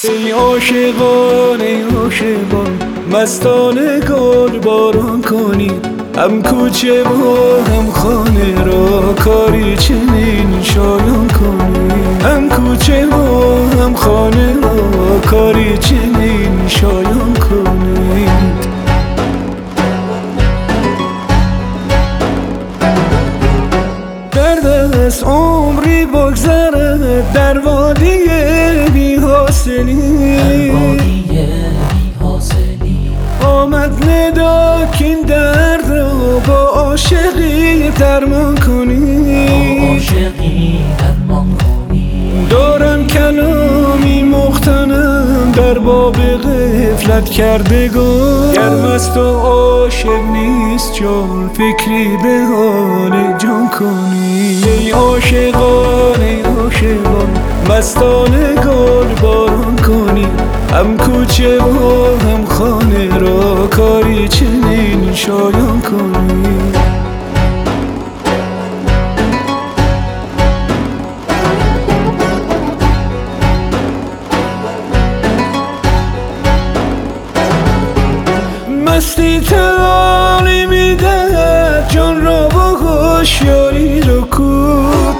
ای عاشقان ای عاشقان مستانه گل باران کنید، هم کوچه و هم خانه را کاری چنین شایان کنید، هم کوچه و هم خانه را کاری چنین شایان کنید. دست عمری بگذرد در وادی بی حاصلی، آمد ندا که این درد را با عاشقی درمان کنی. دارم کلامی مختنم در باب غفلت کردگان، گرم است و عاشق نیست جان فکری به حال جان کنی. ای عاشقان ای عاشقان مستانه گل باران کنی، هم کوچه و هم خانه را کاری چنین شایان کنی. مستی تعالی میدهد جان را با هوشیاری رکود،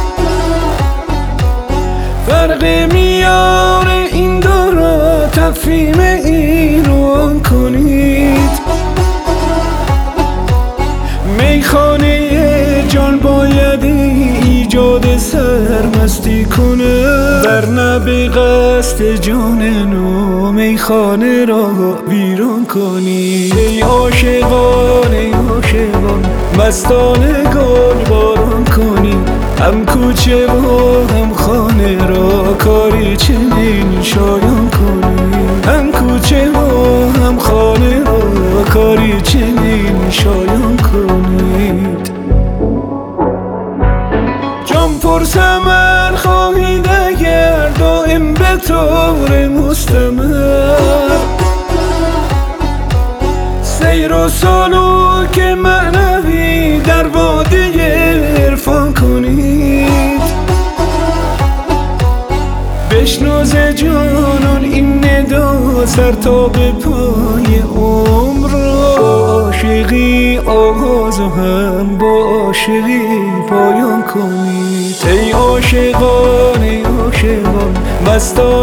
فرق میان این دو را تفهیم این رو آن کنید. میخانه جان باید ایجاد سرمستی کنه، ورنه به قصد جان نو میخانه را ویران کنی. ای عاشقان ای عاشقان مستانه گل باران کنی، هم کوچه و هم خانه را کاری چنین شایان کنی، هم کوچه و هم خانه را کاری چنین شایان کنید. جان پر ثمر خواهید اگر دائم به طور مستمر، سیر و سلوک معنوی در وادی عرفان کنید. بشنو ز جانان این ندا سر تا به پای عمر را، عاشقی آغاز و هم با عاشقی پایان کنید. ای عاشقان ای عاشقان مستان